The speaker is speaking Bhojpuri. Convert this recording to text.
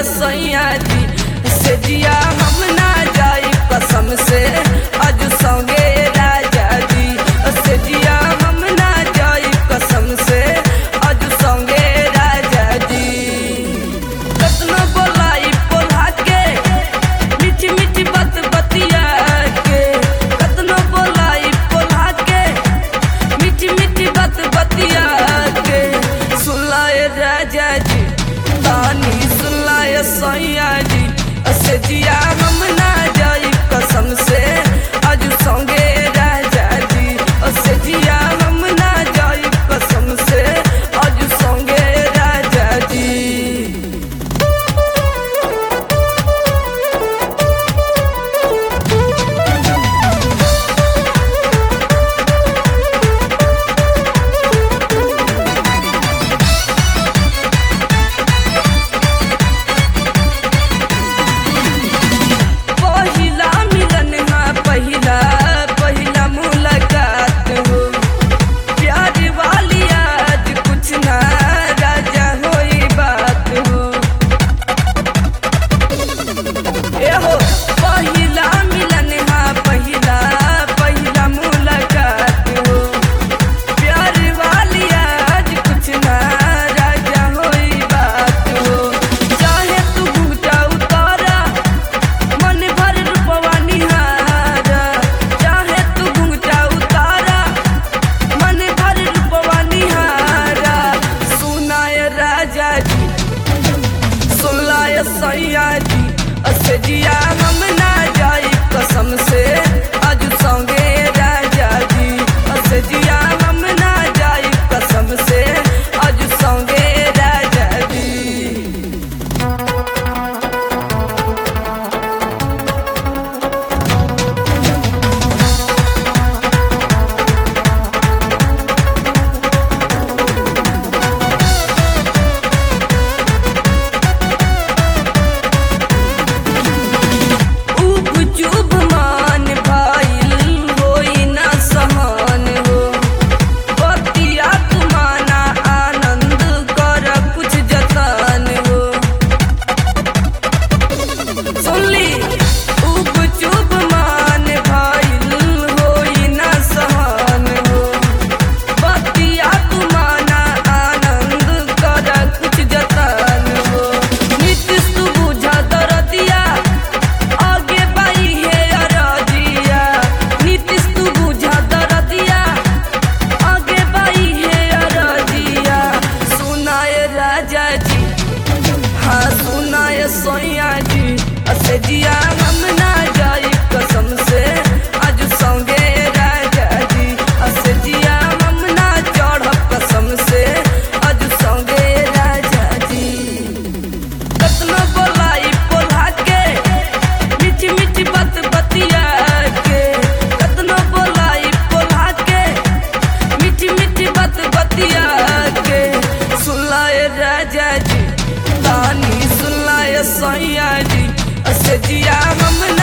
सुनाए सैया जी से जिया हम ना जाई कसम से आज संगे राजा जी से जिया हम ना जाई कसम से आज संगे राजा जी। कतना बोलाई बोला के मीठी मीठी बात बतिया के, कतना बोलाई बोला के मीठी मीठी बात बतिया के। सुनाए राजा जी तानी सुनाए सैया जी से जिया हम ना जाई कसम से आज संगे राजा जी से जिया हम ना जाई कसम से आज संगे राजा जी। पहिला मुलाकात हो प्यार वाली आज कुछ ना राजा होई बात हो। ए हो पहिला मिलन हाँ पहिला मुलाकात हो प्यार वाली आज कुछ ना राजा होई बात हो। चाहे तू घूटा उतारा मन भर रूपवा निहारा, चाहे तू घूटा उतारा मन भर रूपवा निहारा। सुनाए राजा जी सुनाए सैया जी से जिया हम ना जाई कसम से आज संगे राजा जी से जिया हम ना जाई कसम से आज संगे राजा जी। चुप मान भाईल होई ना समान हो बतिया तुमाना आनंद कर कुछ जतन हो। सुनली उब चुप मान भाईल होई ना समान हो बतिया तुमाना आनंद कर कुछ जतन हो। नीतीश तू बुझा दरदिया आगे नीतीश तू बुझा दरदिया आगे बाई है अरदिया। सुनाए राजा जी हाँ सुनाए सैया जी से जिया हम ना जाई कसम से आज संगे राजा जी से जिया हम ना चढ़ कसम से आज संगे राजा जी। कतना बोलाई बोला के मीठी मीठी बात बतिया के, कतना बोलाई बोला के मीठी मीठी बात बतिया के। सुनाए राजा जी तानी सुनाए सैया जी से जिया हम